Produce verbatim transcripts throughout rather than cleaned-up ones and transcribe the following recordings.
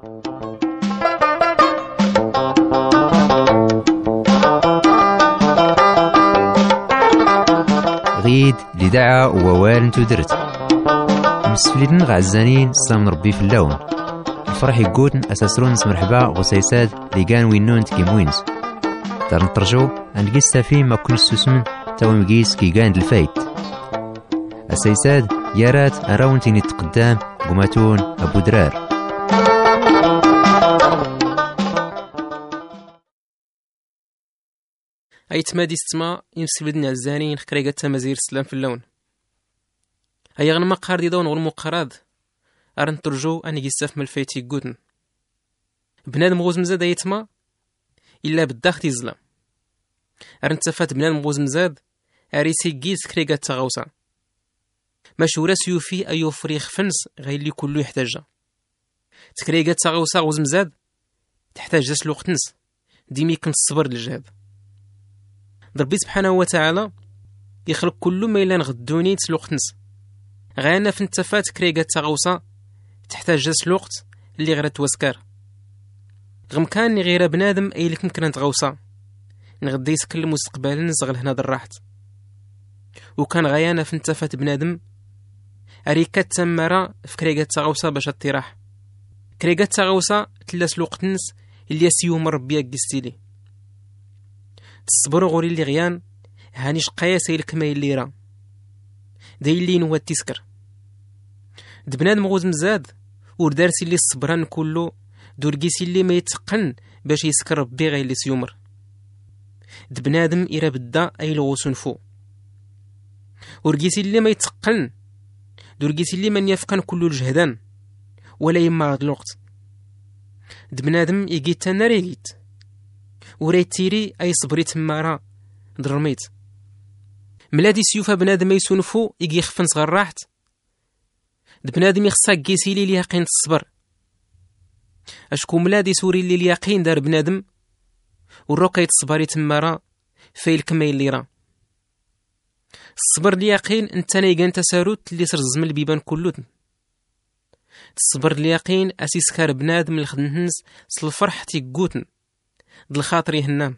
غيد لدعا ووال تدرت مسفلين غعزانين سلام ربي في اللون الفرح يقود أساسرون مرحبا غسيساد لقان وينون تكيموينز دار نترجو أن قيستا فيه ما كل سوسمن تاوي مقيس كي قاند الفايت السيساد يارات أراونتين التقدام قماتون أبو درار. أي تمادي ستما يمسك بدنا الزانين خكريقة تمازير السلام في اللون هيا غنما قهر دي دون غنمو قراد أرن ترجو أن يقيساف من الفايتي قودن بنادم غوز مزاد أيتما إلا بالداخل يزلم أرن تفات بنادم غوز مزاد أريسي قيس كريقة تغوصا ماشورا سيوفي أيو فريخ فنس غير اللي كله يحتاجها تكريقة تغوصا غوز مزاد تحتاج جاس الوقت نس ديمي كنت الصبر للجهد ربي سبحانه وتعالى يخلق كل ما إلا نغدوني تسلوقت نس غانا في التفات كريقة تغوصا تحتاج جاس الوقت اللي غير توسكار غم كان غير بنادم أي لك ممكن نتغوصا نغدي يسكن المستقبل نزغل هنا درحت وكان غيانا في انتفات بنادم أريكات تمارا في كريقات تغوصا باش التراح كريقات تغوصا تلاس الوقت نس اللي يسيوم ربي قستيلي تصبروا غوري اللي غيان هانيش قياسي لك ما اللي راه داي اللي نوى التسكر دبنادم غوز مزاد وردارسي اللي الصبران كله دورقيسي اللي ما يتقن باش يسكر ربي غير اللي سيومر دبنادم إرا بدا أي لغوسون فو ورقيسي اللي ما يتقن دورقيسي اللي من يفقن كله الجهدان ولا يما هاد الوقت دبنادم يجيت تناريجيت وريتيري أي صبري تمارا درميت ملادي سيوفا بنادم يسونفو يجي يخفن صغر راحت دبنادم يخصا كيسي لي اليقين الصبر اشكو ملادي سوري لي اليقين دار بنادم والروكا يتصبري تمارا فايلك ما يلي راه الصبر اليقين انت نيغان تساروت اللي سرزم البيبان كله الصبر اليقين اسيس كار بنادم الخدنس صل الفرح تيقوتن د الخاطر يهنان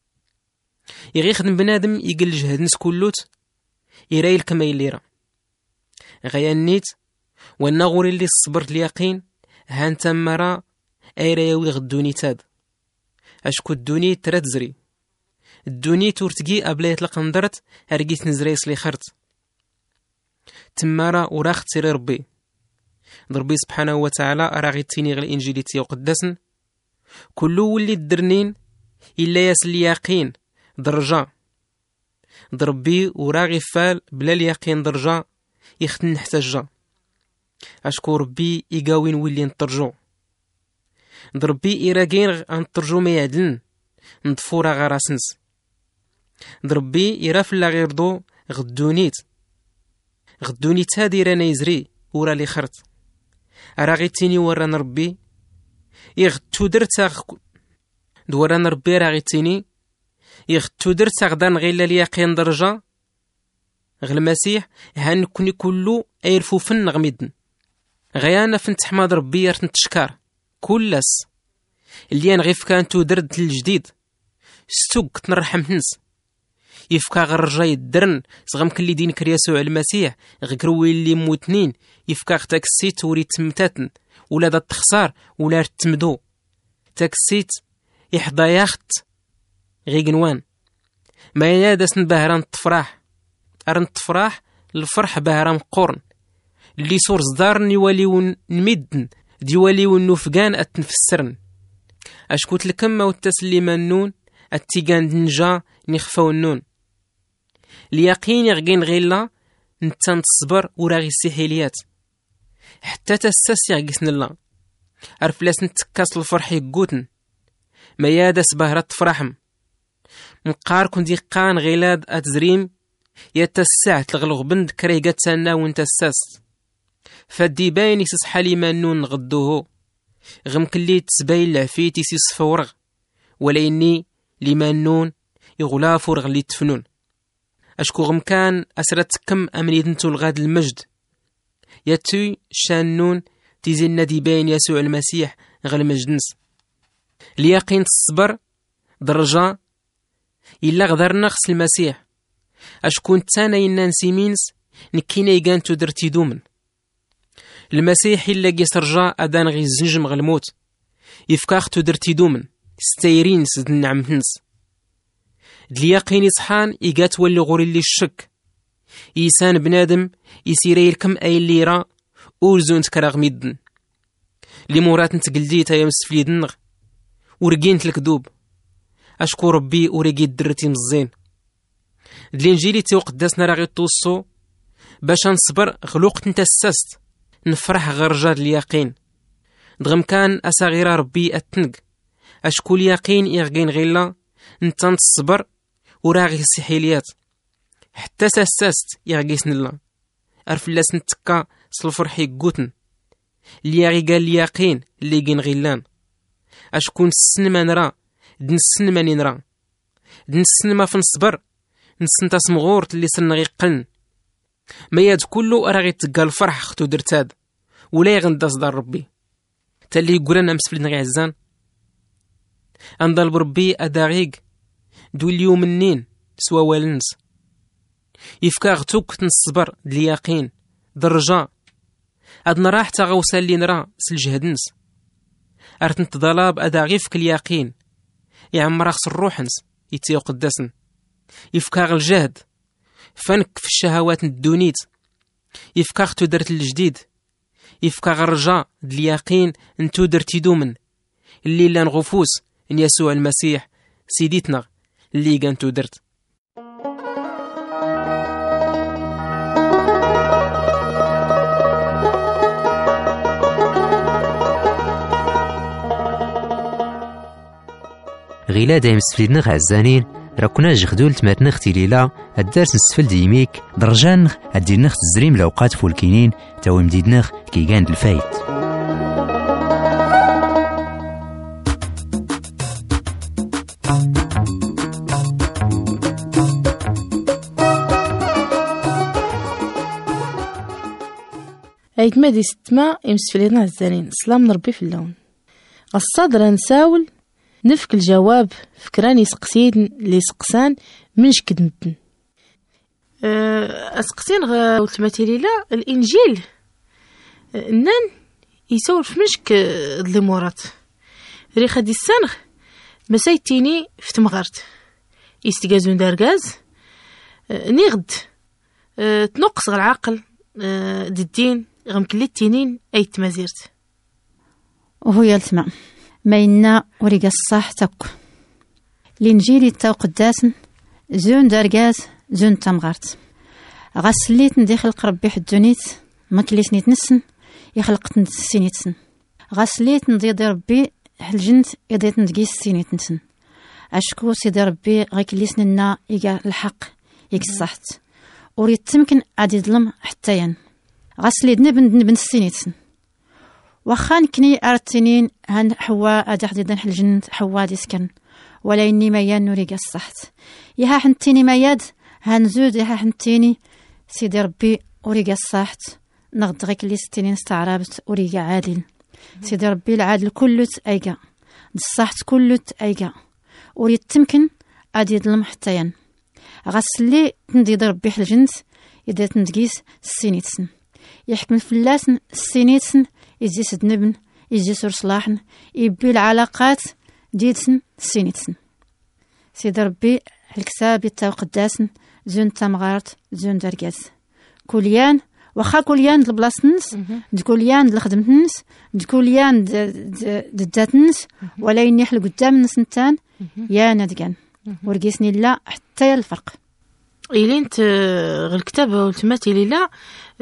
يغي يخدم بنادم يقل جهد نس كلوت يرايل كما يلي راه غيانيت والنغور اللي الصبر اليقين هان تمرا ايراوي غدوني تاد اشكو الدوني ترات زري الدوني تورتقي ابلا يطلق ندرت هرقيت نزريس لي خرت تمارا وراخت سيري ربي ربي سبحانه وتعالى راغيتيني غير الانجيليتي وقداسن كله ولي الدرنين الا ياس اليقين درجه ضربي وراغي فال بلا اليقين درجه يختن نحتاجها اشكو ربي يقاوين ولي نترجو ضربي إراقين أنترجو ما يعدلن نطفورا غراسنس ضربي يراف لا غير دو غدونيت غدونيت هادي رانا يزري ورا لي خرت راغيتيني ورانا ربي يغتو درت دورانا ربي راغيتيني يغتو درت غدان غير اليقين درجه غل المسيح هان كوني كله ايرفو فن غميدن غيانا فنت حماد ربي يرتن تشكار كلس اللي انا غيف كانتو درد الجديد ستوك تنرحم هنس يفكا غير رجاي الدرن صغم كل دين كريسو المسيح غكروي اللي موتنين يفكا تاكسيت وري تمتاتن ولا دا تخسار ولا تمدو تاكسيت يحضا ياخت غيقنوان ما ينادس نبهران تفراح ارن تفراح الفرح بهرام قرن اللي صور صدارني وليون نمدن ديوالي والنوفقان اتنفسرن اشكوت لكم والتسليم النون التيقان دنجا نخفاو النون اليقين يغقين غيلا نتان تصبر وراغي السحيليات حتى تساس يغقسن الله ارفلاس نتكاس الفرح يقوتن ما يادس بهرة تفرحم مقار كون ديقان غيلاد اتزريم يتسع تلغلغ بند كريقات سانا وانتساس فدي باين يسس حالي مانون غدوه غم كلي تسباين العفيت يسس فورغ ولا إني لمانون يغلا فورغ اللي تفنون أشكو غم كان أسرت كم أمني دنتو الغاد المجد يتوي شانون تيزين دي باين يسوع المسيح غير مجنس. اليقين الصبر درجة إلا غدرنا خص المسيح أشكون تانا إنا نسيمينس نكينا يقانتو درتي دومن. المسيح إلا قيس رجاء أدان غي الزنجم غي الموت يفكاختو درتي دومن ستايرين سد النعم تنس. اليقين يصحان إيقات ولي غوري اللي الشك إيسان بنادم يسيري يركم أي اللي يرى أولزون تكراغ ميدن لي مورات نتقلديتا يا مسفليد النغ ورقينت الكذوب أشكو ربي ورقي درتي مزين. الانجيلي تيو قداسنا راه غيتوصو باش نصبر غلوقت نتسست نفرح غير رجال اليقين دغم كان أساغيرا ربي أتنق أشكو اليقين يغين غيلا نتا نتصبر وراغي السحيليات حتى ساسست يغيسن الله أرفلاس نتكا سلفرحي قوتن اللي غي قال اليقين اللي جين غيلان أشكون السن ما نرى دن السن ما نرى دن السن ما فنصبر نسنتا سمغورت اللي سن غيقن ما ياد كله راه غيتقى الفرح ختو درتاد ولا يغنداس دار ربي تالي يقولنا مسفلنا غي عزان انضل بربي اداغيق دو اليوم منين سوا والنس يفكاغتوك تنصبر اليقين درجة أدنا راح تغوصا اللي نرى سلجهدنس أرت نتضلاب أداغيفك اليقين يعمر رخص الروحنس يتيو قداسن يفكاغ الجهد فنك في الشهوات الدونيت يفكاغ تو درت الجديد يفكاغ الرجاء اليقين انتو درتي دومن اللي لا نغفوس ان يسوع المسيح سيديتنا اللي كانتو درت. غيلا دايم سفليدنا غعزانين راكونا جخدول تماتنا اختي ليلى الدرس نسفل ديميك درجان ادير نخت الزريم لوقات فولكينين تاوي مديدناخ كي كان الفايت. عيد ما دي ستما يمسفلينا الزانين سلام نربي في اللون الصدر نساول نفك الجواب فكراني سقسين لي سقسان منش كدمتن أه اسقسين غوتماتي ليلى الانجيل أه نان يسولف منشك ظلمورات ريخا دي السنغ مسايتيني في تمغرت يستقازون دارقاز أه نيغد أه تنقص العقل أه دي الدين غم كل التنين اي تمازيرت وهو يلتمع ما ينا وريق الصح تاكو الانجيل تاو قداسن زون دارقاز زون تمغارت غسليت ندي خلق ربي حدونيت ما كليت نتنسن يخلق نتسينيتسن غسليت ندي دي ربي الجنت يديت ندقيس سينيتنسن اشكو سيدي ربي غيكليسن لنا يقع الحق يك الصحت وريد تمكن عادي ظلم حتى ين غسليت نبن نبن السينيتسن وخان كني أرتنين هن حواء أدح ديدن الجنة حواء ديسكن ولا إني ميان نوريق الصحت يها حنتيني مياد هنزود يها حنتيني سيدي ربي أوريق الصحت نغد غيك اللي ستينين استعرابت أوريق عادل سيدي ربي العادل كلت أيقا الصحت كلت أيقا أريد تمكن أدي ظلم حتى ين غسلي تندي ربي الجنة إذا تندقيس السينيتسن يحكم الفلاسن السينيتسن يجي سدنبن يجي سور صلاحن يبي العلاقات ديتسن سينيتسن سيدي ربي الكتاب يتاو قداسن زون تمغارت زون درقاز كوليان وخا كوليان لبلاصنس كوليان لخدمتنس كوليان دداتنس ولا ينيحل قدام الناس نتان يا ندقان ورقيسني لا حتى الفرق إلين غير الكتاب والتماتي ليلا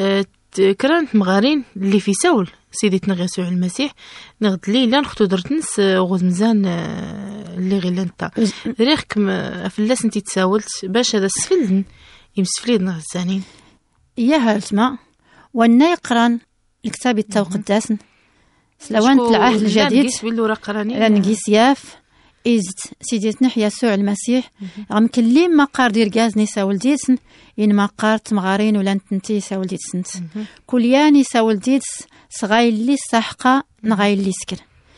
كرانت مغارين اللي في سول سيدتنا يسوع المسيح نغد ليلا نختو درتنس غوز مزان اللي غير انت ريخكم افلاس انتي تساولت باش هذا السفلن يمسفليدنا الزانين اياها التما وانا يقران الكتاب يتاو قداسن سلوان العهد الجديد لا نقيس ياف إزت سيدتنا يسوع المسيح غم كلي ما قار دير غاز نساول ديتسن إن ما قار تمغارين ولا نتنتي ساول ديتسنت كل ياني ساول ديتس صغاي اللي ساحقة نغاي اللي سكر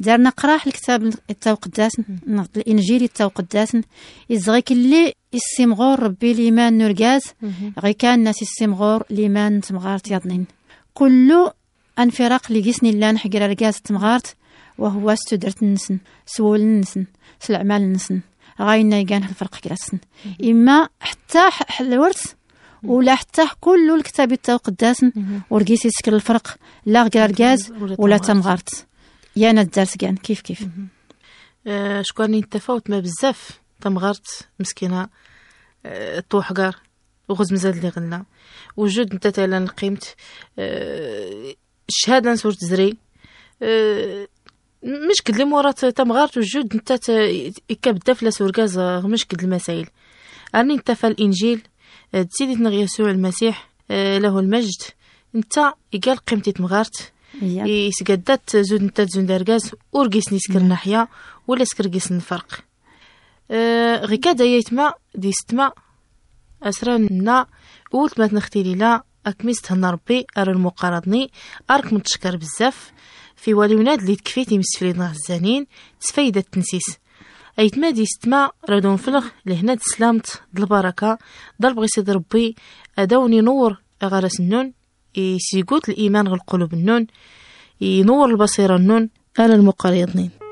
دارنا قراح الكتاب التاو قداسن الانجيل التاو قداسن يزغيك اللي يسمغور ربي الايمان نرجاز غي كان ناس يسمغور الايمان تمغارت يضنين كله انفراق اللي جسني الله نحقر رجاز تمغارت وهو استدرت النسن سول النسن سلعمال النسن غاينا يقان الفرق كراسن اما حتى الورث ولا حتى كل الكتاب التاو قداسن ورقيس يسكر الفرق لا غير رجاز ولا تمغارت يانا الدرس كان كيف كيف أه شكرني التفاوت ما بزاف تمغرت مسكينه أه طوحقار وغز مزاد اللي غلنا وجود انت تالا نقيمت أه الشهاده نسور تزري أه مش كد لي مورات تمغرت وجود انت يكبدا في لاسورغاز مش كد المسائل اني انت فالانجيل أه سيدنا يسوع المسيح أه له المجد انت يقال قيمتي تمغرت يسقدات زود نتا زون دارغاز ورقيس نسكر ناحية ولا سكرقيس الفرق أه غي كادا يتما دي ستما أسرنا قولت ما تنختيلي لا أكمست هنا ربي أرى المقارضني أرك متشكر بزاف في واليوناد اللي تكفيتي مسفريدنا الزانين تسفايدة التنسيس أيتما دي ستما رادون فلغ لهنا تسلامت البركة ضرب غي سيد ربي أداوني نور أغارس النون يسيقوت الإيمان غالقلوب النون ينور البصيرة النون على المقارضين.